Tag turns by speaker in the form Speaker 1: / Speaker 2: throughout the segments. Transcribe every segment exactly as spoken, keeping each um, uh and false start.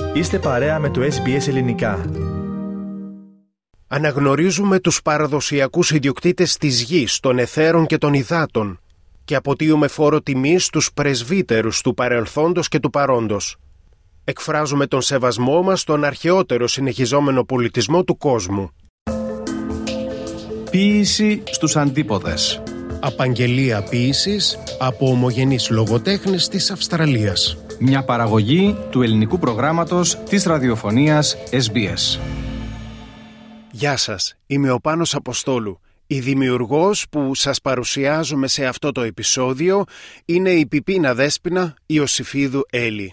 Speaker 1: Είστε παρέα με το ες μπι ες Ελληνικά.
Speaker 2: Αναγνωρίζουμε τους παραδοσιακούς ιδιοκτήτες της γης, των αιθέρων και των υδάτων και αποτείουμε φόρο τιμής στους πρεσβύτερους του παρελθόντος και του παρόντος. Εκφράζουμε τον σεβασμό μας στον αρχαιότερο συνεχιζόμενο πολιτισμό του κόσμου.
Speaker 3: Ποίηση στους αντίποδες.
Speaker 2: Απαγγελία ποίησης από ομογενείς λογοτέχνες της Αυστραλίας.
Speaker 3: Μια παραγωγή του ελληνικού προγράμματος της ραδιοφωνίας ες μπι ες.
Speaker 2: Γεια σας, είμαι ο Πάνος Αποστόλου. Η δημιουργός που σας παρουσιάζουμε σε αυτό το επεισόδιο είναι η Πιπίνα Δέσποινα Ιωσηφίδου Έλλη.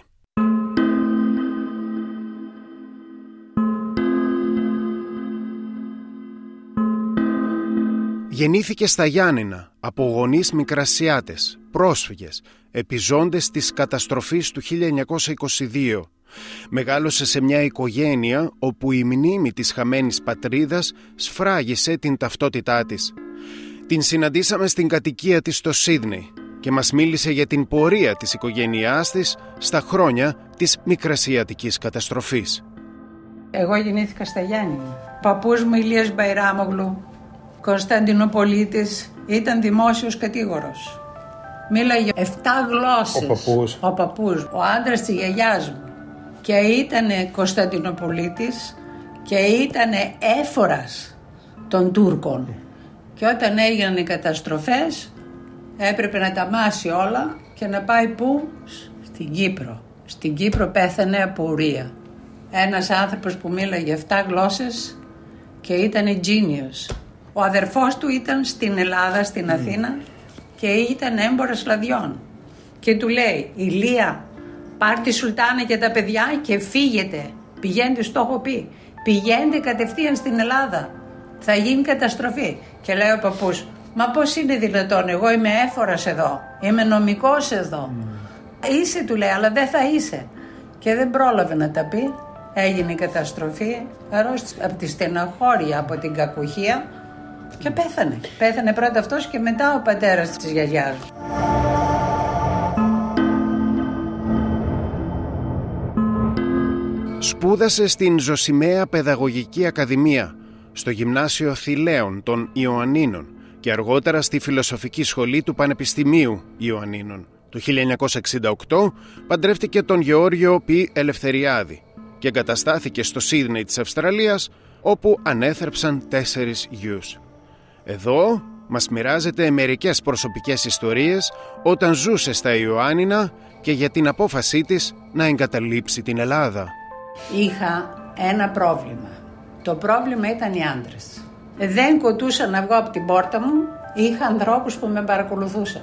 Speaker 2: Γεννήθηκε στα Γιάννηνα από γονείς Μικρασιάτες, πρόσφυγες, επιζώντες της καταστροφής του χίλια εννιακόσια είκοσι δύο. Μεγάλωσε σε μια οικογένεια όπου η μνήμη της χαμένης πατρίδας σφράγισε την ταυτότητά της. Την συναντήσαμε στην κατοικία της στο Σίδνεϊ και μας μίλησε για την πορεία της οικογένειάς της στα χρόνια της Μικρασιατικής καταστροφής.
Speaker 4: Εγώ γεννήθηκα στα Γιάννηνα. Παππούς μου Ηλίας Μπαϊράμογλου, Κωνσταντινοπολίτης, ήταν δημόσιος κατήγορος. Μίλαγε εφτά γλώσσες.
Speaker 2: Ο παππούς.
Speaker 4: Ο παππούς, ο άντρας της γιαγιάς μου. Και ήτανε Κωνσταντινοπολίτης και ήτανε έφορας των Τούρκων. Και όταν έγιναν οι καταστροφές έπρεπε να τα μάσει όλα και να πάει πού? Στην Κύπρο. Στην Κύπρο πέθανε από ουρεία. Ένας άνθρωπος που μίλαγε εφτά γλώσσες και ήτανε genius. Ο αδερφός του ήταν στην Ελλάδα, στην Αθήνα και ήταν έμπορος λαδιών. Και του λέει, Ηλία, πάρ' τη Σουλτάνα και τα παιδιά και φύγετε. Πηγαίνετε, στο έχω πει. Πηγαίνετε κατευθείαν στην Ελλάδα. Θα γίνει καταστροφή. Και λέει ο παππούς, μα πώς είναι δυνατόν, εγώ είμαι έφορας εδώ. Είμαι νομικός εδώ. Mm. Είσαι, του λέει, αλλά δεν θα είσαι. Και δεν πρόλαβε να τα πει. Έγινε η καταστροφή. Αρρώστησε από τη στεναχώρια, από την κακουχία. Και πέθανε. Πέθανε πρώτα αυτός και μετά ο πατέρας της γιαγιάς.
Speaker 2: Σπούδασε στην Ζωσιμαία Παιδαγωγική Ακαδημία, στο Γυμνάσιο Θηλαίων των Ιωαννίνων και αργότερα στη Φιλοσοφική Σχολή του Πανεπιστημίου Ιωαννίνων. Το χίλια εννιακόσια εξήντα οκτώ παντρεύτηκε τον Γεώργιο Π. Ελευθεριάδη και εγκαταστάθηκε στο Σίδνεϊ της Αυστραλίας, όπου ανέθρεψαν τέσσερις γιους. Εδώ μας μοιράζεται μερικές προσωπικές ιστορίες όταν ζούσε στα Ιωάννινα και για την απόφασή της να εγκαταλείψει την Ελλάδα.
Speaker 4: Είχα ένα πρόβλημα. Το πρόβλημα ήταν οι άντρες. Δεν κοτούσα να βγω από την πόρτα μου. Είχα ανθρώπους που με παρακολουθούσαν.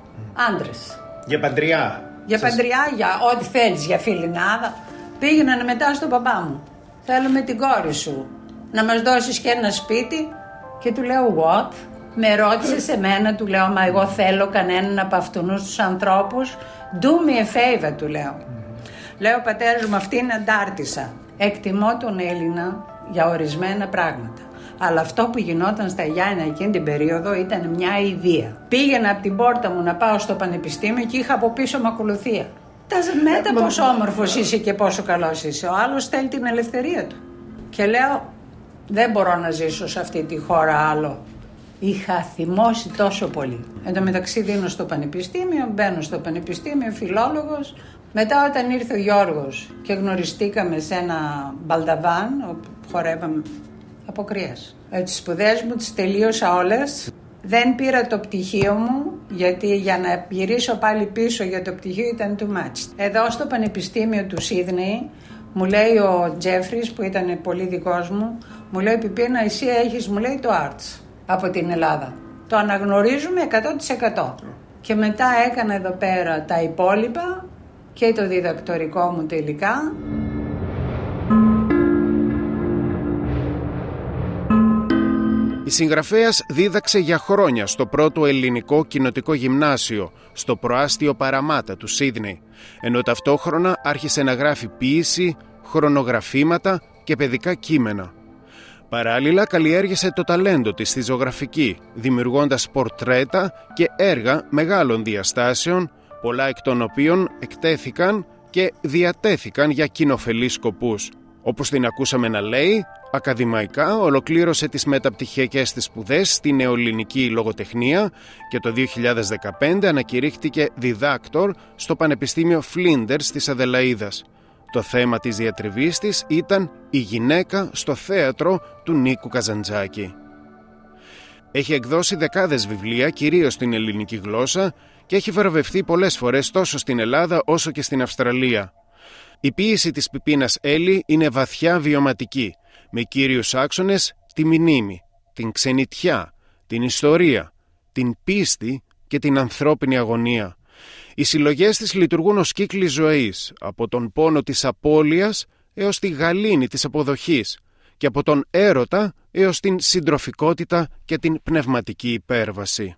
Speaker 4: Άντρες.
Speaker 2: Για παντριά.
Speaker 4: Για
Speaker 2: Σας...
Speaker 4: παντριά, για ό,τι θέλεις, για φιλινάδα. Πήγαιναν μετά στον παπά μου. Θέλουμε την κόρη σου να μας δώσεις και ένα σπίτι. Και του λέω what? Με ρώτησε σε μένα, του λέω, μα εγώ θέλω κανέναν από αυτούς τους ανθρώπους. Do me a favor, του λέω. Mm-hmm. Λέω, ο πατέρας μου, αυτή είναι αντάρτισσα. Εκτιμώ τον Έλληνα για ορισμένα πράγματα. Αλλά αυτό που γινόταν στα Γιάννηνα εκείνη την περίοδο ήταν μια ιδέα. Πήγαινα από την πόρτα μου να πάω στο πανεπιστήμιο και είχα από πίσω με ακολουθία. Τα μέτα πόσο όμορφος είσαι και πόσο καλός είσαι. Ο άλλος θέλει την ελευθερία του. Και λέω, δεν μπορώ να ζήσω σε αυτή τη χώρα άλλο. Είχα θυμώσει τόσο πολύ. Εν τω μεταξύ δίνω στο πανεπιστήμιο, μπαίνω στο πανεπιστήμιο, φιλόλογος. Μετά όταν ήρθε ο Γιώργος και γνωριστήκαμε σε ένα μπαλταβάν, όπου χορεύαμε από κρύας. Τις σπουδές μου τις τελείωσα όλες. Δεν πήρα το πτυχίο μου, γιατί για να γυρίσω πάλι πίσω για το πτυχίο ήταν too much. Εδώ στο Πανεπιστήμιο του Σίδνεϊ, μου λέει ο Τζέφρις, που ήταν πολύ δικός μου, μου λέει, Πιπίνα, εσύ έχεις, μου λέει, το arts από την Ελλάδα. Το αναγνωρίζουμε εκατό τοις εκατό. Και μετά έκανα εδώ πέρα τα υπόλοιπα και το διδακτορικό μου τελικά.
Speaker 2: Η συγγραφέας δίδαξε για χρόνια στο πρώτο ελληνικό κοινοτικό γυμνάσιο, στο προάστιο Παραμάτα του Σίδνεϊ, ενώ ταυτόχρονα άρχισε να γράφει ποίηση, χρονογραφήματα και παιδικά κείμενα. Παράλληλα καλλιέργησε το ταλέντο της στη ζωγραφική, δημιουργώντας πορτρέτα και έργα μεγάλων διαστάσεων, πολλά εκ των οποίων εκτέθηκαν και διατέθηκαν για κοινοφελείς σκοπούς. Όπως την ακούσαμε να λέει, ακαδημαϊκά ολοκλήρωσε τις μεταπτυχιακές της σπουδές στη νεοελληνική λογοτεχνία και το δύο χιλιάδες δεκαπέντε ανακηρύχθηκε διδάκτορ στο Πανεπιστήμιο Flinders της Αδελαΐδας. Το θέμα της διατριβής της ήταν η γυναίκα στο θέατρο του Νίκου Καζαντζάκη. Έχει εκδώσει δεκάδες βιβλία, κυρίως στην ελληνική γλώσσα, και έχει βραβευτεί πολλές φορές τόσο στην Ελλάδα όσο και στην Αυστραλία. Η ποίηση της Πιπίνας Έλλη είναι βαθιά βιωματική, με κύριους άξονες τη μνήμη, την ξενιτιά, την ιστορία, την πίστη και την ανθρώπινη αγωνία. Οι συλλογές της λειτουργούν ως κύκλοι ζωής, από τον πόνο της απώλειας έως τη γαλήνη της αποδοχής και από τον έρωτα έως την συντροφικότητα και την πνευματική υπέρβαση.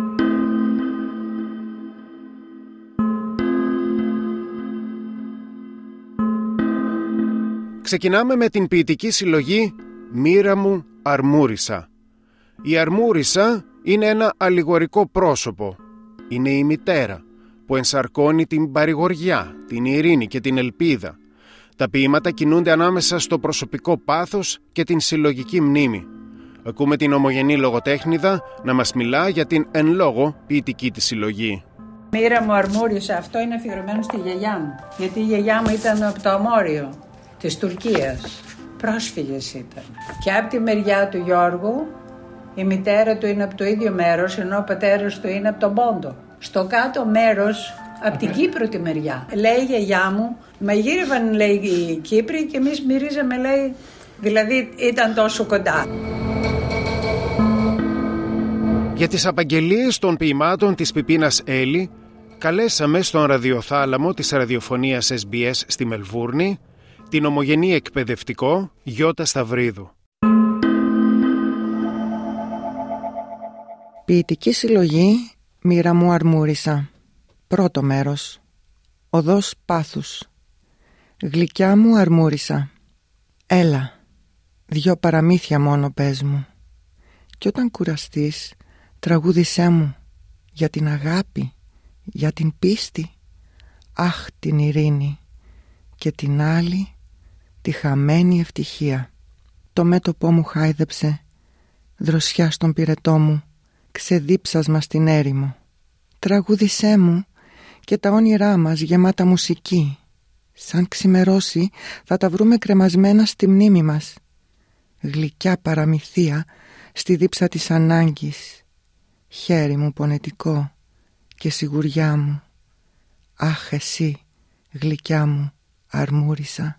Speaker 2: Ξεκινάμε με την ποιητική συλλογή «Μοίρα μου αρμούρισα». Η αρμούρισα είναι ένα αλληγορικό πρόσωπο. Είναι η μητέρα που ενσαρκώνει την παρηγοριά, την ειρήνη και την ελπίδα. Τα ποίηματα κινούνται ανάμεσα στο προσωπικό πάθος και την συλλογική μνήμη. Ακούμε την ομογενή λογοτέχνηδα να μας μιλά για την εν λόγω ποιητική της συλλογή.
Speaker 4: «Μοίρα μου αρμούρισα», αυτό είναι αφιερωμένο στη γιαγιά μου. Γιατί η γιαγιά μου ήταν από το Αμόριο της Τουρκίας. Πρόσφυγες ήταν. Και από τη μεριά του Γιώργου η μητέρα του είναι από το ίδιο μέρος, ενώ ο πατέρας του είναι από τον Πόντο. Στο κάτω μέρος, από την Κύπρο τη μεριά. Λέει η γιαγιά μου, μαγείρευαν, λέει, οι Κύπροι και εμείς μυρίζαμε, λέει, δηλαδή ήταν τόσο κοντά.
Speaker 2: Για τις απαγγελίες των ποιημάτων της Πιπίνας Έλλη καλέσαμε στον ραδιοθάλαμο της ραδιοφωνίας ες μπι ες στη Μελβούρνη την ομογενή εκπαιδευτικό Γιώτα Σταυρίδου.
Speaker 5: Ποιητική συλλογή «Μοίρα μου αρμούρισα». Πρώτο μέρος. Οδός πάθους. Γλυκιά μου αρμούρισα. Έλα, δυο παραμύθια μόνο πες μου. Κι όταν κουραστείς, τραγούδισέ μου για την αγάπη, για την πίστη. Αχ, την ειρήνη. Και την άλλη, τη χαμένη ευτυχία. Το μέτωπό μου χάιδεψε, δροσιά στον πυρετό μου, ξεδίψασμα στην έρημο. Τραγούδισέ μου και τα όνειρά μας γεμάτα μουσική. Σαν ξημερώσει θα τα βρούμε κρεμασμένα στη μνήμη μας. Γλυκιά παραμυθία στη δίψα της ανάγκης. Χέρι μου πονετικό και σιγουριά μου. Αχ, εσύ, γλυκιά μου αρμούρισα.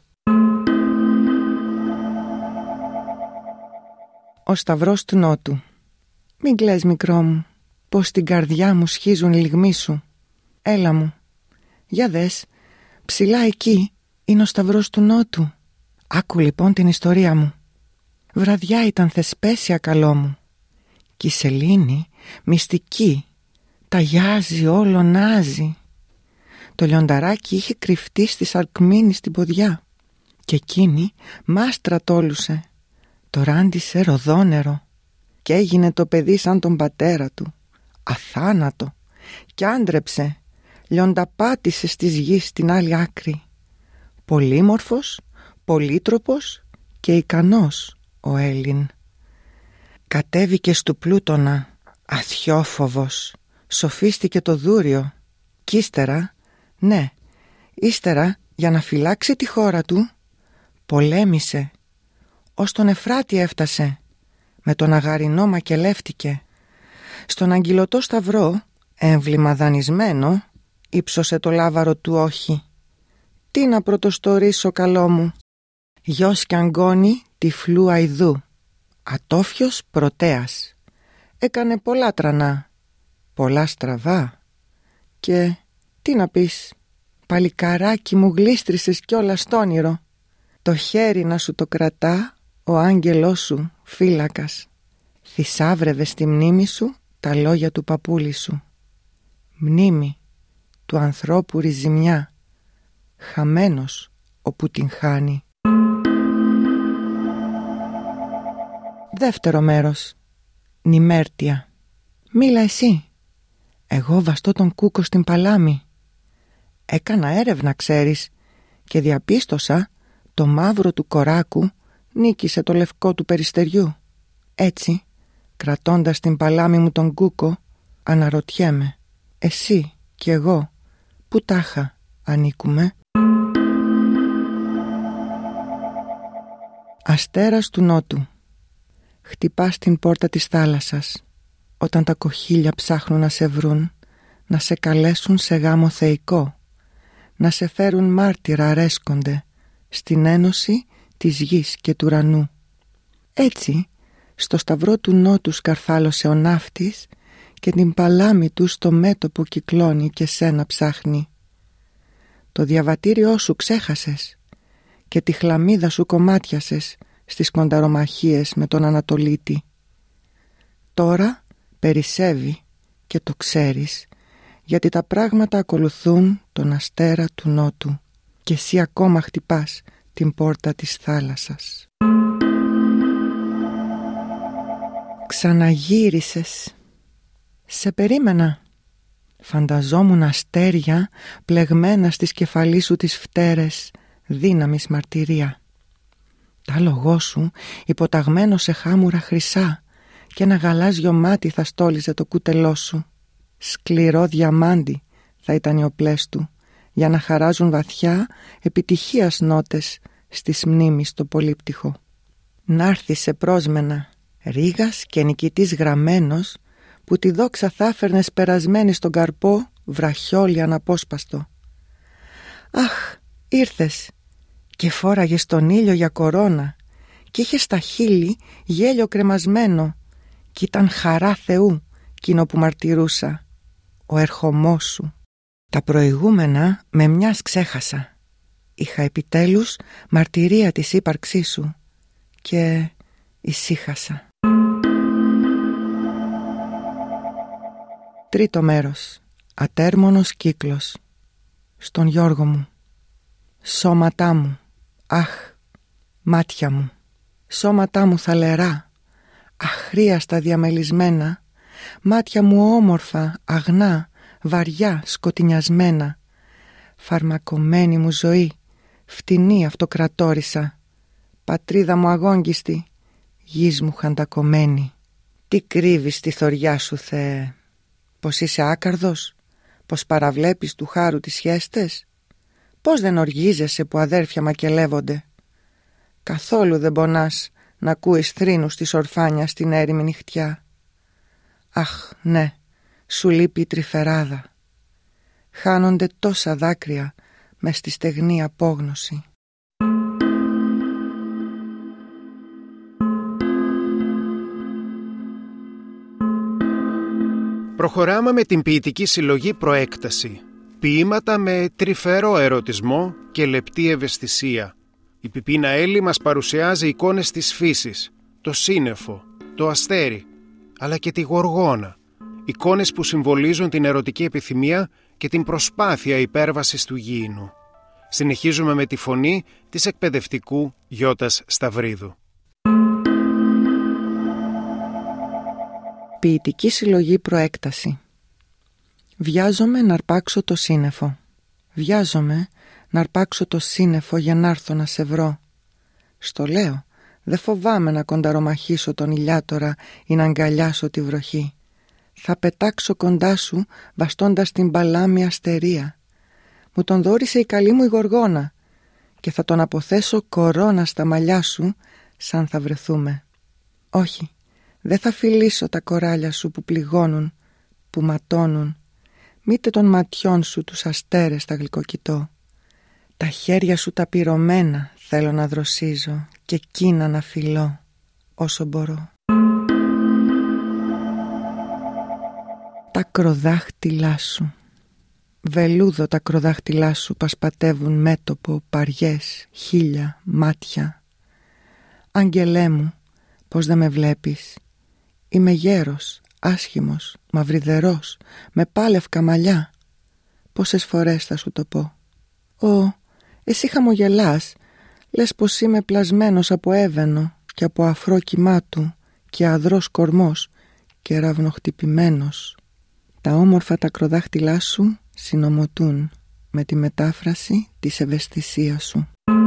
Speaker 5: Ο Σταυρός του Νότου. Μην κλαις, μικρό μου, πως την καρδιά μου σχίζουν οι λυγμοί σου. Έλα μου, για δες, ψηλά εκεί είναι ο Σταυρός του Νότου. Άκου λοιπόν την ιστορία μου. Βραδιά ήταν θεσπέσια, καλό μου, κι η σελήνη μυστική ταγιάζει, όλωνάζει. Το λιονταράκι είχε κρυφτεί στη σαρκμίνη στην ποδιά και εκείνη μάστρα τόλουσε. Το ράντισε ροδόνερο και έγινε το παιδί σαν τον πατέρα του, αθάνατο, κι άντρεψε, λιονταπάτησε στις γης στην άλλη άκρη. Πολύμορφος, πολύτροπος και ικανός ο Έλλην. Κατέβηκε στου Πλούτονα, αθιόφοβος, σοφίστηκε το δούριο κι ύστερα, ναι, ύστερα για να φυλάξει τη χώρα του, πολέμησε, ως τον Εφράτη έφτασε, με τον Αγαρινό μακελεύτηκε. Στον αγγυλωτό σταυρό, έμβλημα δανεισμένο, ύψωσε το λάβαρο του όχι. Τι να πρωτοστορίσω, καλό μου. Γιος κι αγκώνει τυφλού αηδού, ατόφιος πρωτέας. Έκανε πολλά τρανά, πολλά στραβά. Και τι να πεις, παλικαράκι μου, γλίστρησες κιόλας στο όνειρο. Το χέρι να σου το κρατά ο άγγελός σου φύλακας. Θησάβρευε στη μνήμη σου τα λόγια του παππούλη σου. Μνήμη του ανθρώπου ριζιμιά, χαμένος όπου την χάνει. Δεύτερο μέρος. Νημέρτια. Μίλα εσύ. Εγώ βαστώ τον κούκο στην παλάμη. Έκανα έρευνα, ξέρεις, και διαπίστωσα το μαύρο του κοράκου νίκησε το λευκό του περιστεριού. Έτσι, κρατώντας την παλάμη μου τον κούκο, αναρωτιέμαι, εσύ κι εγώ, που τάχα ανήκουμε? Αστέρας του Νότου. Χτυπάς την πόρτα της θάλασσας, όταν τα κοχύλια ψάχνουν να σε βρουν, να σε καλέσουν σε γάμο θεϊκό, να σε φέρουν μάρτυρα αρέσκονται στην ένωση της γης και του ουρανού. Έτσι, στο σταυρό του Νότου σκαρφάλωσε ο ναύτης και την παλάμη του στο μέτωπο κυκλώνει και σένα ψάχνει. Το διαβατήριό σου ξέχασες και τη χλαμίδα σου κομμάτιασες στις κονταρομαχίες με τον Ανατολίτη. Τώρα περισσεύει και το ξέρεις, γιατί τα πράγματα ακολουθούν τον αστέρα του Νότου και εσύ ακόμα χτυπάς την πόρτα της θάλασσας. Ξαναγύρισες. Σε περίμενα. Φανταζόμουν αστέρια πλεγμένα στις κεφαλή σου τις φτέρες, δύναμης μαρτυρία. Τα λογό σου υποταγμένο σε χάμουρα χρυσά και ένα γαλάζιο μάτι θα στόλιζε το κούτελό σου. Σκληρό διαμάντι θα ήταν οι οπλές του για να χαράζουν βαθιά επιτυχίας νότες στις μνήμης το πολύπτυχο. Να'ρθει σε πρόσμενα, ρίγας και νικητής γραμμένος, που τη δόξα θα φέρνες περασμένη στον καρπό βραχιόλι αναπόσπαστο. Αχ, ήρθες και φόραγες τον ήλιο για κορώνα και είχες στα χείλη γέλιο κρεμασμένο κι ήταν χαρά Θεού κοινό που μαρτυρούσα, ο ερχομός σου. Τα προηγούμενα με μιας ξέχασα. Είχα επιτέλους μαρτυρία της ύπαρξής σου και ησύχασα. Τρίτο μέρος. Ατέρμονος κύκλος. Στον Γιώργο μου. Σώματά μου, αχ, μάτια μου. Σώματά μου θαλερά, αχρίαστα διαμελισμένα. Μάτια μου όμορφα, αγνά, βαριά, σκοτεινιασμένα. Φαρμακωμένη μου ζωή, φτηνή αυτοκρατόρισα. Πατρίδα μου αγόγγιστη, γης μου χαντακωμένη. Τι κρύβεις στη θωριά σου, Θεέ? Πως είσαι άκαρδος, πως παραβλέπεις του χάρου τις χέστες? Πως δεν οργίζεσαι που αδέρφια μακελεύονται? Καθόλου δεν πονάς να ακούεις θρήνους της ορφάνια στην έρημη νυχτιά? Αχ, ναι, σου λείπει η τρυφεράδα. Χάνονται τόσα δάκρυα μες στη στεγνή απόγνωση.
Speaker 2: Προχωράμε με την ποιητική συλλογή Προέκταση. Ποίηματα με τρυφερό ερωτισμό και λεπτή ευαισθησία. Η Πιπίνα Έλλη μας παρουσιάζει εικόνες της φύσης, το σύννεφο, το αστέρι, αλλά και τη γοργόνα. Εικόνες που συμβολίζουν την ερωτική επιθυμία και την προσπάθεια υπέρβασης του γήινου. Συνεχίζουμε με τη φωνή της εκπαιδευτικού Γιώτας Σταυρίδου.
Speaker 5: Ποιητική συλλογή Προέκταση. Βιάζομαι να αρπάξω το σύννεφο. Βιάζομαι να αρπάξω το σύννεφο για να έρθω να σε βρω. Στο λέω, δεν φοβάμαι να κονταρομαχήσω τον ηλιάτορα ή να αγκαλιάσω τη βροχή. Θα πετάξω κοντά σου βαστώντας την παλάμη αστερία. Μου τον δώρισε η καλή μου η γοργόνα και θα τον αποθέσω κορώνα στα μαλλιά σου σαν θα βρεθούμε. Όχι, δεν θα φιλήσω τα κοράλια σου που πληγώνουν, που ματώνουν. Μήτε των ματιών σου τους αστέρες τα γλυκοκοιτώ. Τα χέρια σου τα πυρωμένα θέλω να δροσίζω και εκείνα να φιλώ όσο μπορώ. Τα ακροδάχτυλά σου. Βελούδο τα ακροδάχτυλά σου πασπατεύουν μέτωπο, παριές, χείλια, μάτια. Αγγελέ μου, πως δεν με βλέπεις? Είμαι γέρος, άσχημος, μαυριδερός, με πάλευκα μαλλιά. Πόσες φορές θα σου το πω? Ω, εσύ χαμογελάς, λες πως είμαι πλασμένος από έβαινο και από αφρό κυμάτου και αδρός κορμός και ραυνοχτυπημένος. Τα όμορφα τα ακροδάχτυλά σου συνομωτούν με τη μετάφραση της ευαισθησίας σου.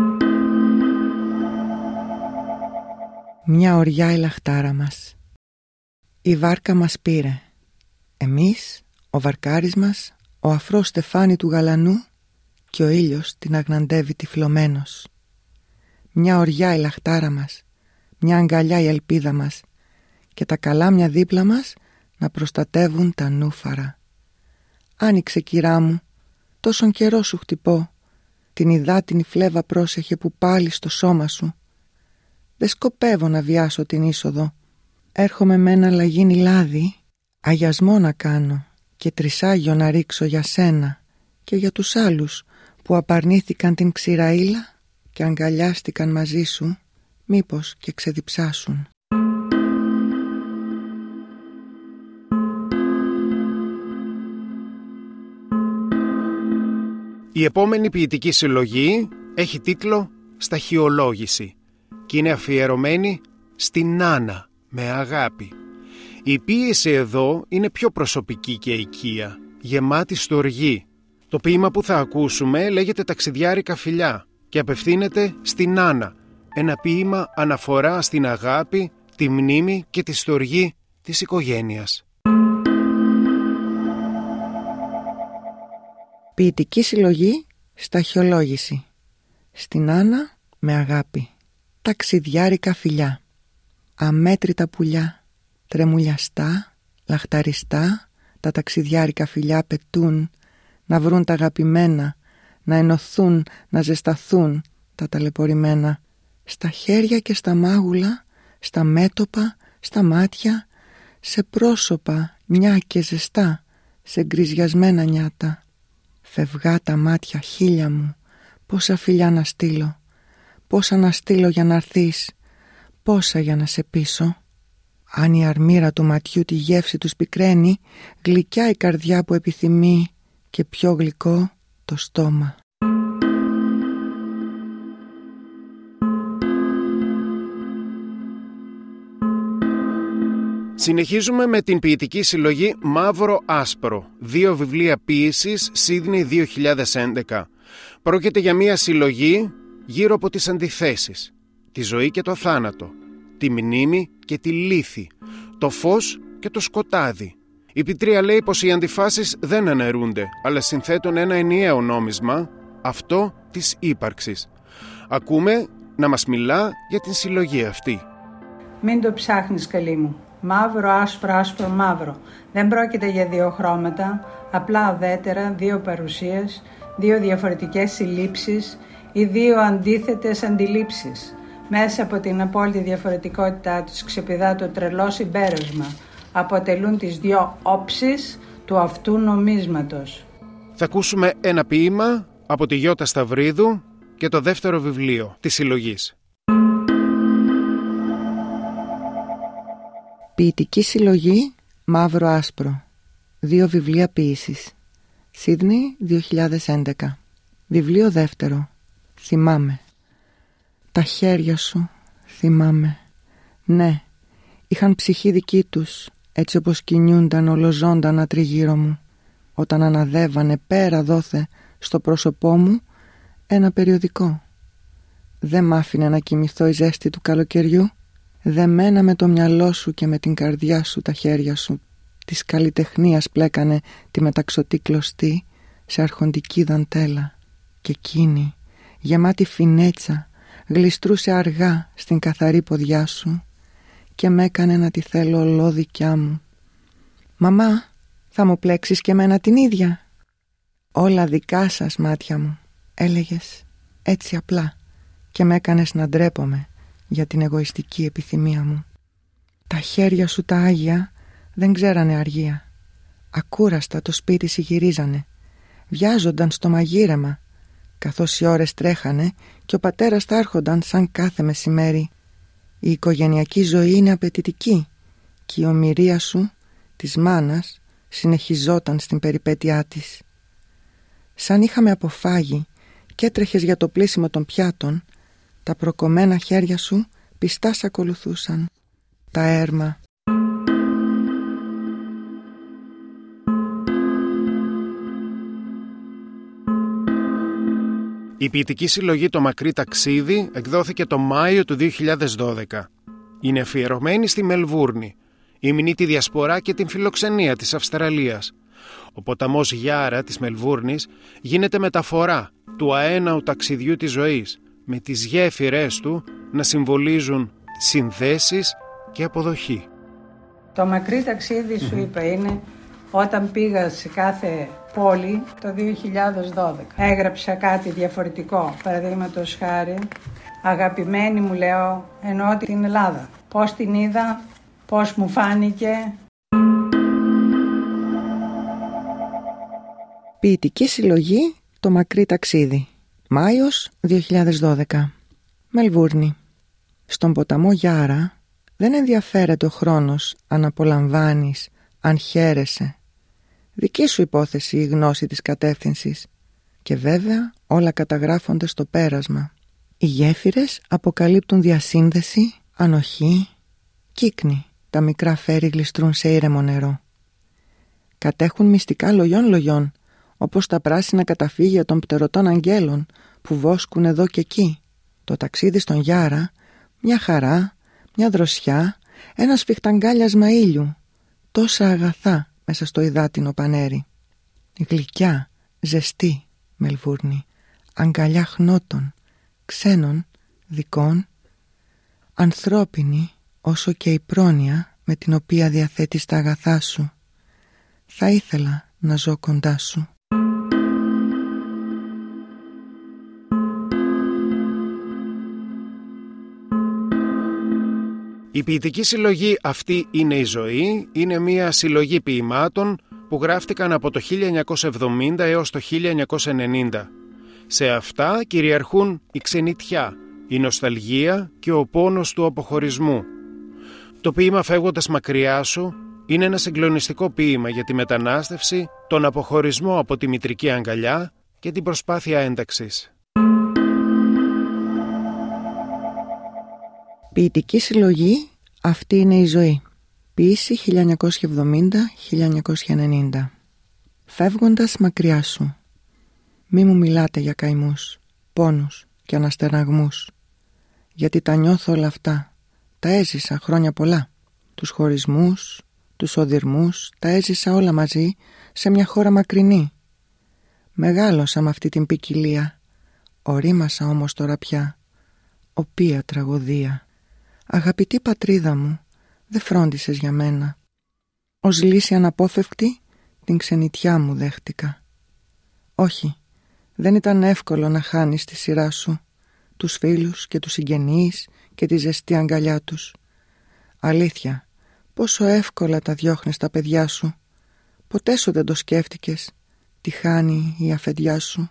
Speaker 5: Μια ωριά η λαχτάρα μας. Η βάρκα μας πήρε. Εμείς, ο βαρκάρης μας, ο αφρός στεφάνι του γαλανού και ο ήλιος την αγναντεύει τυφλωμένος. Μια ωριά η λαχτάρα μας, μια αγκαλιά η ελπίδα μας και τα καλάμια δίπλα μας να προστατεύουν τα νούφαρα. Άνοιξε, κυρά μου, τόσον καιρό σου χτυπώ, την υδάτινη φλέβα πρόσεχε που πάλι στο σώμα σου. Δεν σκοπεύω να βιάσω την είσοδο. Έρχομαι με ένα λαγίνι λάδι, αγιασμό να κάνω και τρισάγιο να ρίξω για σένα και για τους άλλους που απαρνήθηκαν την ξηραήλα και αγκαλιάστηκαν μαζί σου, μήπως και ξεδιψάσουν.
Speaker 2: Η επόμενη ποιητική συλλογή έχει τίτλο «Σταχυολόγηση» και είναι αφιερωμένη στην Νάνα με αγάπη. Η ποίηση εδώ είναι πιο προσωπική και οικία, γεμάτη στοργή. Το ποίημα που θα ακούσουμε λέγεται «Ταξιδιάρικα φιλιά» και απευθύνεται στην Νάνα, ένα ποίημα αναφορά στην αγάπη, τη μνήμη και τη στοργή της οικογένειας.
Speaker 5: Ποιητική συλλογή «Σταχυολόγηση». Στην Άννα με αγάπη. Ταξιδιάρικα φιλιά. Αμέτρητα πουλιά, τρεμουλιαστά, λαχταριστά, τα ταξιδιάρικα φιλιά πετούν, να βρουν τα αγαπημένα, να ενωθούν, να ζεσταθούν τα ταλαιπωρημένα. Στα χέρια και στα μάγουλα, στα μέτωπα, στα μάτια, σε πρόσωπα, νιά και ζεστά, σε γκριζιασμένα νιάτα. Φευγά τα μάτια χίλια μου, πόσα φιλιά να στείλω, πόσα να στείλω για να έρθεις, πόσα για να σε πείσω. Αν η αρμύρα του ματιού τη γεύση του πικραίνει, γλυκιά η καρδιά που επιθυμεί και πιο γλυκό το στόμα.
Speaker 2: Συνεχίζουμε με την ποιητική συλλογή «Μαύρο Άσπρο», δύο βιβλία ποίησης, Σίδνεϊ δύο χιλιάδες έντεκα. Πρόκειται για μια συλλογή γύρω από τις αντιθέσεις, τη ζωή και το θάνατο, τη μνήμη και τη λύθη, το φως και το σκοτάδι. Η ποιητρία λέει πως οι αντιφάσεις δεν αναιρούνται, αλλά συνθέτουν ένα ενιαίο νόμισμα, αυτό της ύπαρξης. Ακούμε να μας μιλά για την συλλογή αυτή.
Speaker 4: Μην το ψάχνεις, καλή μου. Μαύρο, άσπρο, άσπρο, μαύρο. Δεν πρόκειται για δύο χρώματα, απλά ουδέτερα, δύο παρουσίες, δύο διαφορετικές συλλήψεις ή δύο αντίθετες αντιλήψεις. Μέσα από την απόλυτη διαφορετικότητά τους ξεπηδά το τρελό συμπέρασμα. Αποτελούν τις δύο όψεις του αυτού νομίσματος.
Speaker 2: Θα ακούσουμε ένα ποίημα από τη Γιώτα Σταυρίδου και το δεύτερο βιβλίο της συλλογής.
Speaker 5: Ποιητική συλλογή «Μαύρο Άσπρο». Δύο βιβλία ποίησης. Σίδνεϊ δύο χιλιάδες έντεκα. Βιβλίο δεύτερο. Θυμάμαι. Τα χέρια σου, θυμάμαι. Ναι, είχαν ψυχή δική τους, έτσι όπως κινιούνταν ολοζώντανα τριγύρω μου, όταν αναδεύανε πέρα δόθε στο πρόσωπό μου ένα περιοδικό. Δεν μ' άφηνε να κοιμηθώ η ζέστη του καλοκαιριού. Δεμένα με το μυαλό σου και με την καρδιά σου τα χέρια σου της καλλιτεχνίας πλέκανε τη μεταξωτή κλωστή σε αρχοντική δαντέλα και εκείνη γεμάτη φινέτσα γλιστρούσε αργά στην καθαρή ποδιά σου και μ' έκανε να τη θέλω ολό δικιά μου. «Μαμά, θα μου πλέξεις και εμένα την ίδια?» «Όλα δικά σας, μάτια μου», έλεγες έτσι απλά και μ' έκανες να ντρέπομαι για την εγωιστική επιθυμία μου. Τα χέρια σου τα άγια δεν ξέρανε αργία. Ακούραστα το σπίτι συγυρίζανε. Βιάζονταν στο μαγείρεμα, καθώς οι ώρες τρέχανε και ο πατέρας θα έρχονταν σαν κάθε μεσημέρι. Η οικογενειακή ζωή είναι απαιτητική και η ομηρία σου, της μάνας, συνεχιζόταν στην περιπέτειά της. Σαν είχαμε αποφάγει και έτρεχες για το πλύσιμο των πιάτων, τα προκομμένα χέρια σου πιστά σ' ακολουθούσαν. Τα έρμα.
Speaker 2: Η ποιητική συλλογή «Το μακρύ ταξίδι» εκδόθηκε το Μάιο του δύο χιλιάδες δώδεκα. Είναι αφιερωμένη στη Μελβούρνη. Υμνεί τη διασπορά και την φιλοξενία της Αυστραλίας. Ο ποταμός Γιάρα της Μελβούρνης γίνεται μεταφορά του αέναου ταξιδιού της ζωής, με τις γέφυρές του να συμβολίζουν συνδέσεις και αποδοχή.
Speaker 4: Το μακρύ ταξίδι σου είπα είναι όταν πήγα σε κάθε πόλη το δύο χιλιάδες δώδεκα. Έγραψα κάτι διαφορετικό, παραδείγματος χάρη, αγαπημένη μου λέω, εννοώ την Ελλάδα. Πώς την είδα, πώς μου φάνηκε.
Speaker 5: Ποιητική συλλογή «Το μακρύ ταξίδι», Μάιος δύο χιλιάδες δώδεκα. Μελβούρνη. Στον ποταμό Γιάρα δεν ενδιαφέρεται ο χρόνος αν απολαμβάνεις, αν χαίρεσαι. Δική σου υπόθεση η γνώση της κατεύθυνσης. Και βέβαια όλα καταγράφονται στο πέρασμα. Οι γέφυρες αποκαλύπτουν διασύνδεση, ανοχή, κύκνη. Τα μικρά φέρι γλιστρούν σε ήρεμο νερό. Κατέχουν μυστικά λογιών λογιών, όπως τα πράσινα καταφύγια των πτερωτών αγγέλων που βόσκουν εδώ και εκεί. Το ταξίδι στον Γιάρα, μια χαρά, μια δροσιά, ένα σφιχταγκάλιασμα ήλιου, τόσα αγαθά μέσα στο υδάτινο πανέρι. Γλυκιά, ζεστή Μελβούρνη, αγκαλιά χνότων, ξένων, δικών, ανθρώπινη όσο και η πρόνοια με την οποία διαθέτεις τα αγαθά σου. Θα ήθελα να ζω κοντά σου.
Speaker 2: Η ποιητική συλλογή «Αυτή είναι η ζωή» είναι μια συλλογή ποιημάτων που γράφτηκαν από το χίλια εννιακόσια εβδομήντα έως το χίλια εννιακόσια ενενήντα. Σε αυτά κυριαρχούν η ξενιτιά, η νοσταλγία και ο πόνος του αποχωρισμού. Το ποίημα «Φεύγοντας μακριά σου» είναι ένα συγκλονιστικό ποίημα για τη μετανάστευση, τον αποχωρισμό από τη μητρική αγκαλιά και την προσπάθεια ένταξης.
Speaker 5: Ποιητική συλλογή «Αυτή είναι η ζωή». Ποίηση χίλια εννιακόσια εβδομήντα με χίλια εννιακόσια ενενήντα. Φεύγοντας μακριά σου. Μη μου μιλάτε για καημούς, πόνους και αναστεραγμούς. Γιατί τα νιώθω όλα αυτά. Τα έζησα χρόνια πολλά. Τους χωρισμούς, τους οδυρμούς, τα έζησα όλα μαζί σε μια χώρα μακρινή. Μεγάλωσα με αυτή την ποικιλία. Ορίμασα όμως τώρα πια. Οποία τραγωδία. Αγαπητή πατρίδα μου, δε φρόντισες για μένα. Ως λύση αναπόφευκτη την ξενιτιά μου δέχτηκα. Όχι, δεν ήταν εύκολο να χάνεις τη σειρά σου, τους φίλους και τους συγγενείς και τη ζεστή αγκαλιά τους. Αλήθεια, πόσο εύκολα τα διώχνεις τα παιδιά σου. Ποτέ σου δεν το σκέφτηκες, τι χάνει η αφεντιά σου.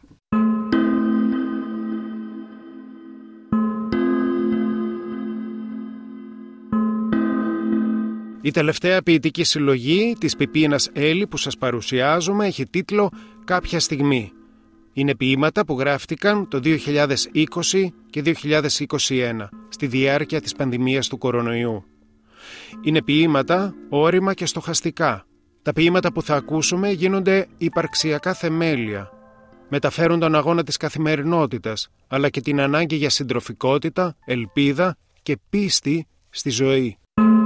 Speaker 2: Η τελευταία ποιητική συλλογή της Πιπίνας Έλλη που σας παρουσιάζουμε έχει τίτλο «Κάποια στιγμή». Είναι ποίηματα που γράφτηκαν το δύο χιλιάδες είκοσι και δύο χιλιάδες είκοσι ένα, στη διάρκεια της πανδημίας του κορονοϊού. Είναι ποίηματα όρημα και στοχαστικά. Τα ποίηματα που θα ακούσουμε γίνονται υπαρξιακά θεμέλια. Μεταφέρουν τον αγώνα της καθημερινότητας, αλλά και την ανάγκη για συντροφικότητα, ελπίδα και πίστη στη ζωή.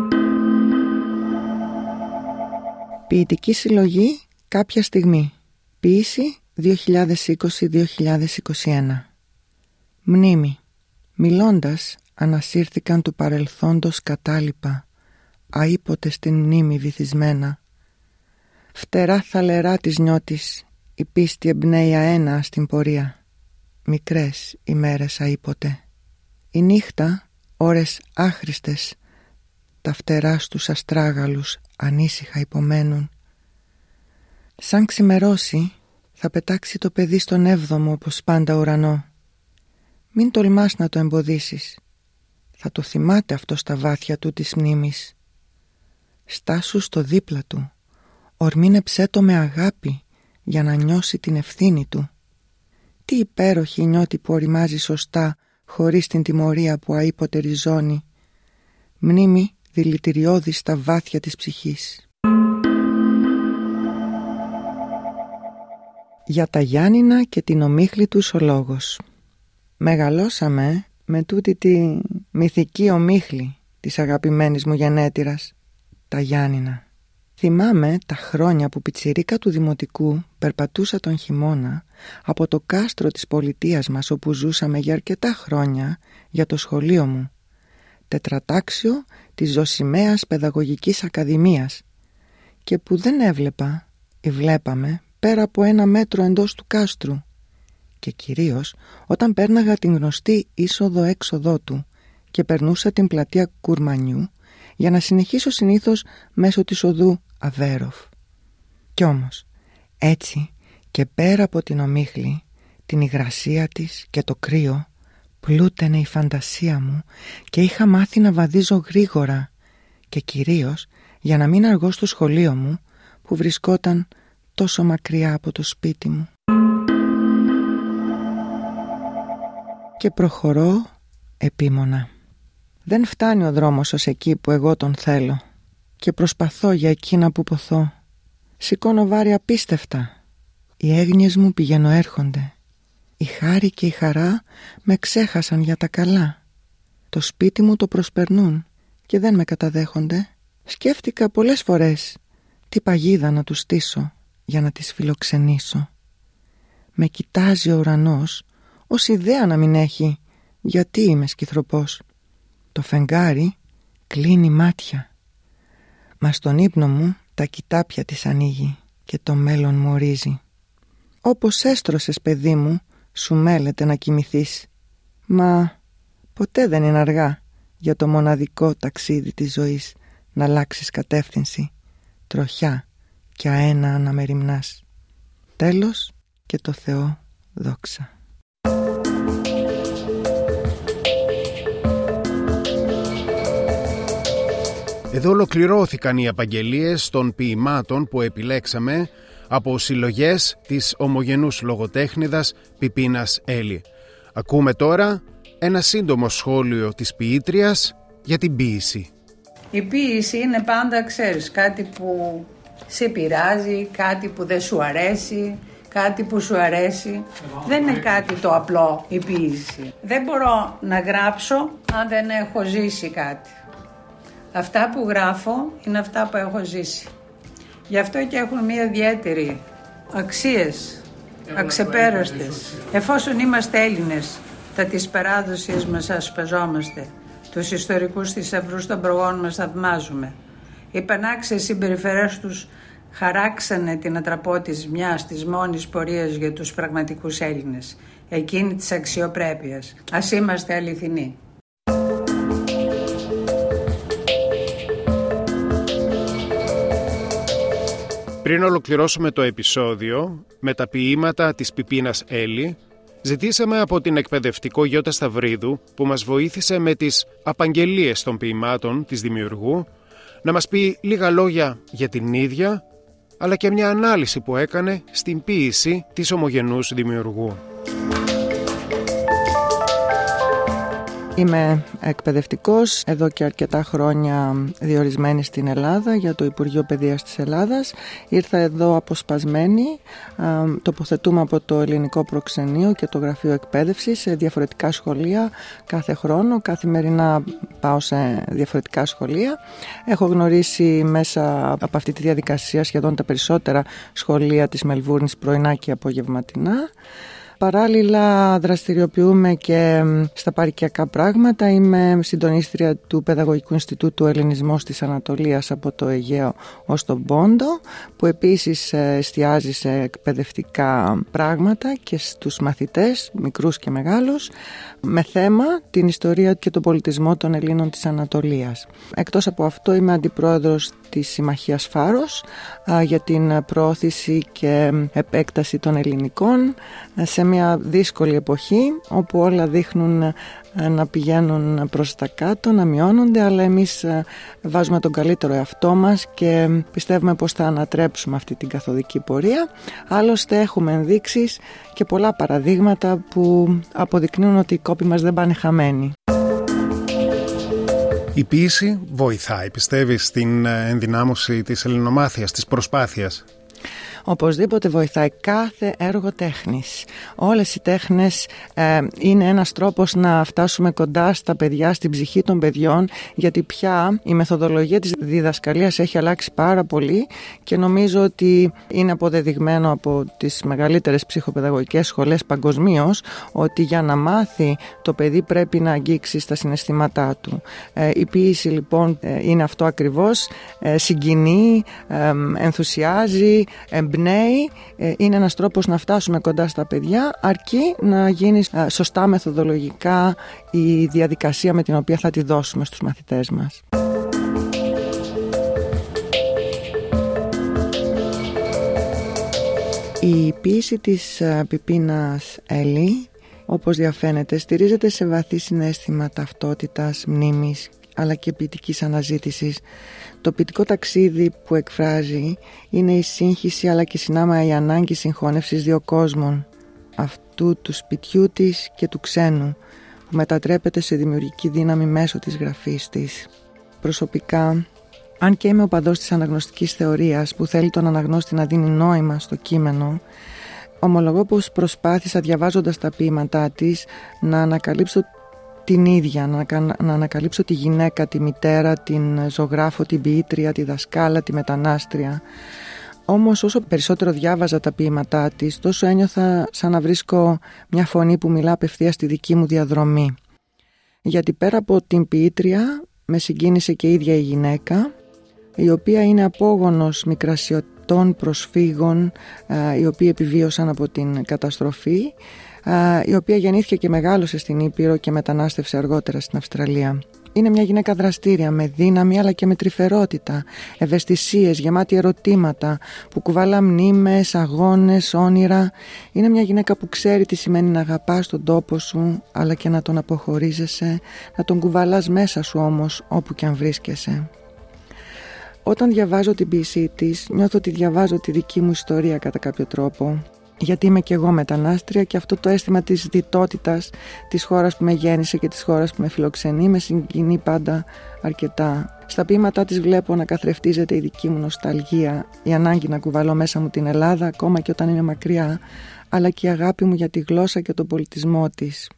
Speaker 5: Ποιητική συλλογή «Κάποια στιγμή». Ποίηση δύο χιλιάδες είκοσι με δύο χιλιάδες είκοσι ένα. Μνήμη. Μιλώντας, ανασύρθηκαν του παρελθόντος κατάλοιπα, αήποτε στην μνήμη βυθισμένα. Φτερά θαλερά της νιώτης, η πίστη εμπνέει αένα στην πορεία. Μικρές ημέρες αήποτε. Η νύχτα, ώρες άχρηστες, τα φτερά στους αστράγαλους ανήσυχα υπομένουν. Σαν ξημερώσει, θα πετάξει το παιδί στον έβδομο όπως πάντα ουρανό. Μην τολμάς να το εμποδίσεις. Θα το θυμάται αυτό στα βάθια του της μνήμης. Στάσου στο δίπλα του. Ορμήνεψέ το με αγάπη για να νιώσει την ευθύνη του. Τι υπέροχη νιώτη που οριμάζει σωστά χωρίς την τιμωρία που αήποτε ριζώνει. Μνήμη δηλητηριώδη στα βάθια της ψυχής. Για τα Γιάννηνα και την ομίχλη τους ο λόγος. Μεγαλώσαμε με τούτη τη μυθική ομίχλη της αγαπημένης μου γενέτειρας, τα Γιάννηνα. Θυμάμαι τα χρόνια που πιτσιρίκα του δημοτικού περπατούσα τον χειμώνα από το κάστρο της πολιτείας μας, όπου ζούσαμε για αρκετά χρόνια, για το σχολείο μου, τετρατάξιο της Ζωσιμαίας Παιδαγωγικής Ακαδημίας, και που δεν έβλεπα ή βλέπαμε πέρα από ένα μέτρο εντός του κάστρου, και κυρίως όταν πέρναγα την γνωστή είσοδο-έξοδό του και περνούσα την πλατεία Κουρμανιού για να συνεχίσω συνήθως μέσω της οδού Αβέροφ. Κι όμως έτσι και πέρα από την ομίχλη, την υγρασία της και το κρύο, πλούταινε η φαντασία μου και είχα μάθει να βαδίζω γρήγορα, και κυρίως για να μην αργώ στο σχολείο μου που βρισκόταν τόσο μακριά από το σπίτι μου. Και προχωρώ επίμονα. Δεν φτάνει ο δρόμος ως εκεί που εγώ τον θέλω, και προσπαθώ για εκείνα που ποθώ. Σηκώνω βάρη απίστευτα. Οι έγνοιες μου πηγαίνω έρχονται. Η χάρη και η χαρά με ξέχασαν για τα καλά. Το σπίτι μου το προσπερνούν και δεν με καταδέχονται. Σκέφτηκα πολλές φορές τι παγίδα να τους στήσω για να τις φιλοξενήσω. Με κοιτάζει ο ουρανός, ως ιδέα να μην έχει γιατί είμαι σκυθροπός. Το φεγγάρι κλείνει μάτια, μα στον ύπνο μου τα κοιτάπια της ανοίγει και το μέλλον μου ορίζει. Όπως έστρωσες, παιδί μου, σου μέλεται να κοιμηθείς, μα ποτέ δεν είναι αργά για το μοναδικό ταξίδι της ζωής να αλλάξεις κατεύθυνση, τροχιά και αένα να μεριμνάς. Τέλος, και το Θεό δόξα.
Speaker 2: Εδώ ολοκληρώθηκαν οι απαγγελίες των ποιημάτων που επιλέξαμε από συλλογές της ομογενούς λογοτέχνηδας Πιπίνας Έλλη. Ακούμε τώρα ένα σύντομο σχόλιο της ποιήτριας για την ποίηση.
Speaker 4: Η ποίηση είναι πάντα, ξέρεις, κάτι που σε πειράζει, κάτι που δεν σου αρέσει, κάτι που σου αρέσει. Δεν είναι κάτι το απλό η ποίηση. Δεν μπορώ να γράψω αν δεν έχω ζήσει κάτι. Αυτά που γράφω είναι αυτά που έχω ζήσει. Γι' αυτό και έχουν μια ιδιαίτερη αξίες, αξεπέραστες. Εφόσον είμαστε Έλληνες, τα της παράδοσης μας ασπαζόμαστε. Τους ιστορικούς θησαυρούς των προγόνων μας θαυμάζουμε. Οι πανάξιες συμπεριφερές τους χαράξανε την ατραπό της μιας της μόνης πορείας για τους πραγματικούς Έλληνες, εκείνη της αξιοπρέπειας. Ας είμαστε αληθινοί.
Speaker 2: Πριν ολοκληρώσουμε το επεισόδιο με τα ποίηματα της Πιπίνας Έλλη, ζητήσαμε από την εκπαιδευτικό Γιώτα Σταυρίδου, που μας βοήθησε με τις απαγγελίες των ποιημάτων της δημιουργού, να μας πει λίγα λόγια για την ίδια, αλλά και μια ανάλυση που έκανε στην ποίηση της ομογενούς δημιουργού.
Speaker 5: Είμαι εκπαιδευτικός, εδώ και αρκετά χρόνια διορισμένη στην Ελλάδα για το Υπουργείο Παιδείας της Ελλάδας. Ήρθα εδώ αποσπασμένη, τοποθετούμε από το Ελληνικό Προξενείο και το Γραφείο Εκπαίδευσης σε διαφορετικά σχολεία κάθε χρόνο. Καθημερινά πάω σε διαφορετικά σχολεία. Έχω γνωρίσει μέσα από αυτή τη διαδικασία σχεδόν τα περισσότερα σχολεία της Μελβούρνης, πρωινά και απογευματινά. Παράλληλα δραστηριοποιούμε και στα παροικιακά πράγματα. Είμαι συντονίστρια του Παιδαγωγικού Ινστιτούτου Ελληνισμός της Ανατολίας από το Αιγαίο ως τον Πόντο, που επίσης εστιάζει σε εκπαιδευτικά πράγματα και στους μαθητές, μικρούς και μεγάλους, με θέμα την ιστορία και τον πολιτισμό των Ελλήνων της Ανατολίας. Εκτός από αυτό είμαι αντιπρόεδρος της Συμμαχίας Φάρος για την προώθηση και επέκταση των ελληνικών σε μια δύσκολη εποχή όπου όλα δείχνουν να πηγαίνουν προς τα κάτω, να μειώνονται, αλλά εμείς βάζουμε τον καλύτερο εαυτό μας και πιστεύουμε πως θα ανατρέψουμε αυτή την καθοδική πορεία. Άλλωστε έχουμε ενδείξεις και πολλά παραδείγματα που αποδεικνύουν ότι οι κόποι μας δεν πάνε χαμένοι.
Speaker 2: Η ποίηση βοηθάει, πιστεύεις, στην ενδυνάμωση της ελληνομάθειας, της προσπάθειας?
Speaker 5: Οπωσδήποτε βοηθάει κάθε έργο τέχνης. Όλες οι τέχνες ε, είναι ένας τρόπος να φτάσουμε κοντά στα παιδιά, στην ψυχή των παιδιών, γιατί πια η μεθοδολογία της διδασκαλίας έχει αλλάξει πάρα πολύ και νομίζω ότι είναι αποδεδειγμένο από τις μεγαλύτερες ψυχοπαιδαγωγικές σχολές παγκοσμίως ότι για να μάθει το παιδί πρέπει να αγγίξει στα συναισθήματά του. Ε, η ποίηση λοιπόν ε, είναι αυτό ακριβώς, ε, συγκινεί, ε, ενθουσιάζει, εμπνέει, ε, είναι ένας τρόπος να φτάσουμε κοντά στα παιδιά, αρκεί να γίνει ε, σωστά μεθοδολογικά η διαδικασία με την οποία θα τη δώσουμε στους μαθητές μας. Η ποίηση της Πιπίνας Έλλη, όπως διαφαίνεται, στηρίζεται σε βαθύ συναίσθημα ταυτότητας, μνήμης, αλλά και ποιητικής αναζήτησης. Το ποιητικό ταξίδι που εκφράζει είναι η σύγχυση αλλά και συνάμα η ανάγκη συγχώνευσης δύο κόσμων, αυτού του σπιτιού της και του ξένου, που μετατρέπεται σε δημιουργική δύναμη μέσω της γραφής της. Προσωπικά, αν και είμαι οπαδός της αναγνωστικής θεωρίας που θέλει τον αναγνώστη να δίνει νόημα στο κείμενο, ομολογώ πως προσπάθησα διαβάζοντας τα ποίηματά της να ανακαλύψω την ίδια, να, να ανακαλύψω τη γυναίκα, τη μητέρα, την ζωγράφο, την ποιήτρια, τη δασκάλα, τη μετανάστρια. Όμως όσο περισσότερο διάβαζα τα ποίηματά της, τόσο ένιωθα σαν να βρίσκω μια φωνή που μιλά απευθείας στη δική μου διαδρομή. Γιατί πέρα από την ποιήτρια με συγκίνησε και η ίδια η γυναίκα, η οποία είναι απόγονος μικρασιωτών προσφύγων, οι οποίοι επιβίωσαν από την καταστροφή, η οποία γεννήθηκε και μεγάλωσε στην Ήπειρο και μετανάστευσε αργότερα στην Αυστραλία. Είναι μια γυναίκα δραστήρια, με δύναμη αλλά και με τρυφερότητα, ευαισθησίες, γεμάτη ερωτήματα, που κουβαλά μνήμες, αγώνες, όνειρα. Είναι μια γυναίκα που ξέρει τι σημαίνει να αγαπάς τον τόπο σου, αλλά και να τον αποχωρίζεσαι, να τον κουβαλάς μέσα σου όμως όπου και αν βρίσκεσαι. Όταν διαβάζω την ποίησή της, νιώθω ότι διαβάζω τη δική μου ιστορία κατά κάποιο τρόπο. Γιατί είμαι και εγώ μετανάστρια και αυτό το αίσθημα της διτότητας της χώρας που με γέννησε και της χώρας που με φιλοξενεί με συγκινεί πάντα αρκετά. Στα ποίηματά της βλέπω να καθρεφτίζεται η δική μου νοσταλγία, η ανάγκη να κουβαλώ μέσα μου την Ελλάδα ακόμα και όταν είμαι μακριά, αλλά και η αγάπη μου για τη γλώσσα και τον πολιτισμό της.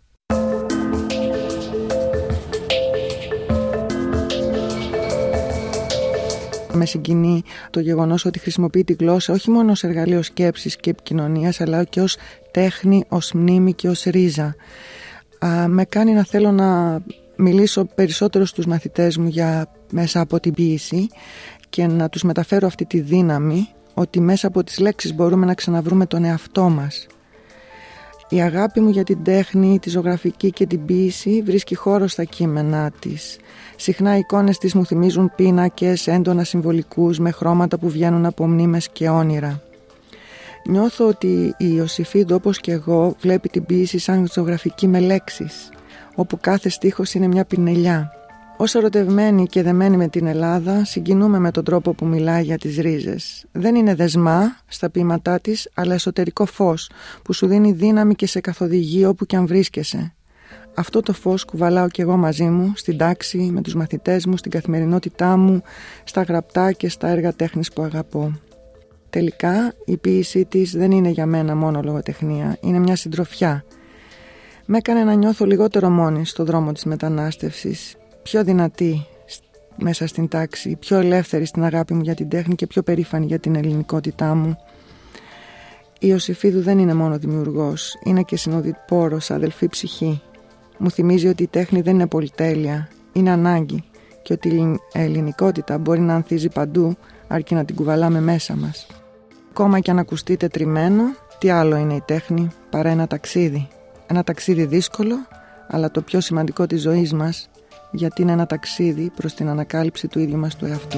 Speaker 5: Με συγκινεί το γεγονός ότι χρησιμοποιεί τη γλώσσα όχι μόνο ως εργαλείο σκέψης και επικοινωνίας, αλλά και ως τέχνη, ως μνήμη και ως ρίζα. Α, με κάνει να θέλω να μιλήσω περισσότερο στους μαθητές μου για, μέσα από την ποίηση και να τους μεταφέρω αυτή τη δύναμη ότι μέσα από τις λέξεις μπορούμε να ξαναβρούμε τον εαυτό μας. Η αγάπη μου για την τέχνη, τη ζωγραφική και την ποίηση βρίσκει χώρο στα κείμενά της. Συχνά οι εικόνες της μου θυμίζουν πίνακες έντονα συμβολικούς με χρώματα που βγαίνουν από μνήμες και όνειρα. Νιώθω ότι η Ιωσήφιδου, όπως και εγώ, βλέπει την ποίηση σαν ζωγραφική με λέξεις, όπου κάθε στίχος είναι μια πινελιά. Ως ερωτευμένη και δεμένη με την Ελλάδα, συγκινούμε με τον τρόπο που μιλάει για τις ρίζες. Δεν είναι δεσμά στα ποίηματά της, αλλά εσωτερικό φως που σου δίνει δύναμη και σε καθοδηγεί όπου και αν βρίσκεσαι. Αυτό το φως κουβαλάω κι εγώ μαζί μου, στην τάξη, με τους μαθητές μου, στην καθημερινότητά μου, στα γραπτά και στα έργα τέχνης που αγαπώ. Τελικά, η ποίησή της δεν είναι για μένα μόνο λογοτεχνία, είναι μια συντροφιά. Με έκανε να νιώθω λιγότερο μόνη στο δρόμο της μετανάστευσης, πιο δυνατή μέσα στην τάξη, πιο ελεύθερη στην αγάπη μου για την τέχνη και πιο περήφανη για την ελληνικότητά μου. Η Ιωσήφιδου δεν είναι μόνο δημιουργός, είναι και συνοδοιπόρος, αδελφή ψυχή. Μου θυμίζει ότι η τέχνη δεν είναι πολυτέλεια, είναι ανάγκη και ότι η ελληνικότητα μπορεί να ανθίζει παντού αρκεί να την κουβαλάμε μέσα μας. Ακόμα και αν ακουστεί τετριμένο, τι άλλο είναι η τέχνη παρά ένα ταξίδι. Ένα ταξίδι δύσκολο, αλλά το πιο σημαντικό της ζωής μας, γιατί είναι ένα ταξίδι προς την ανακάλυψη του ίδιου μας του εαυτού.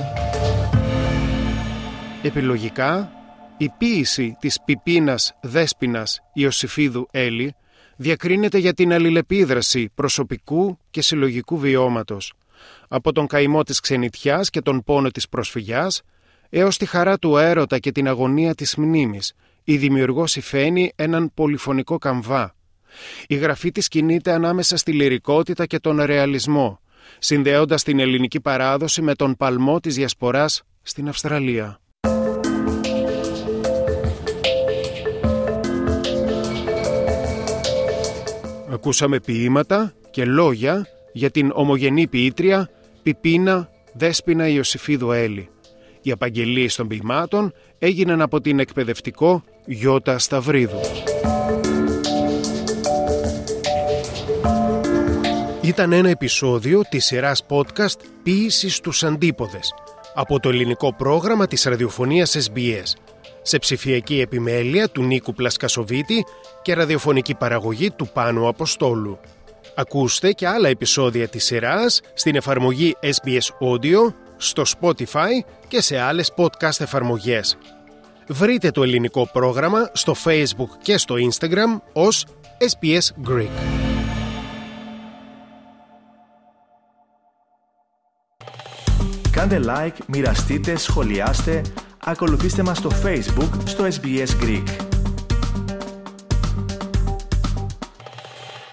Speaker 2: Επιλογικά, η ποίηση της Πιπίνας Δέσποινας Ιωσήφιδου Έλλη διακρίνεται για την αλληλεπίδραση προσωπικού και συλλογικού βιώματος, από τον καημό της ξενιτιάς και τον πόνο της προσφυγιάς, έως τη χαρά του έρωτα και την αγωνία της μνήμης. Η δημιουργός υφαίνει έναν πολυφωνικό καμβά. Η γραφή της κινείται ανάμεσα στη λυρικότητα και τον ρεαλισμό, συνδέοντας την ελληνική παράδοση με τον παλμό της διασποράς στην Αυστραλία. Ακούσαμε ποίηματα και λόγια για την ομογενή ποιήτρια Πιπίνα Δέσποινα Ιωσηφίδου Έλλη. Οι απαγγελίες των ποιημάτων έγιναν από την εκπαιδευτικό Γιώτα Σταυρίδου. Ήταν ένα επεισόδιο της σειράς podcast «Ποίηση στους Αντίποδες» από το ελληνικό πρόγραμμα της ραδιοφωνίας ες μπι ες, σε ψηφιακή επιμέλεια του Νίκου Πλασκασοβίτη και ραδιοφωνική παραγωγή του Πάνου Αποστόλου. Ακούστε και άλλα επεισόδια της σειράς στην εφαρμογή ες μπι ες Audio, στο Spotify και σε άλλες podcast εφαρμογές. Βρείτε το ελληνικό πρόγραμμα στο Facebook και στο Instagram ως ες μπι ες Greek.
Speaker 1: Κάντε like, μοιραστείτε, σχολιάστε, ακολουθήστε μας στο Facebook στο ες μπι ες Greek.